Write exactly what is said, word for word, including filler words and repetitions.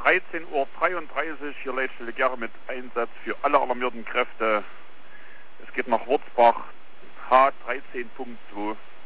dreizehn Uhr dreiunddreißig, hier Leitstelle Gera mit Einsatz für alle alarmierten Kräfte. Es geht nach Wurzbach, H dreizehn Punkt zwei.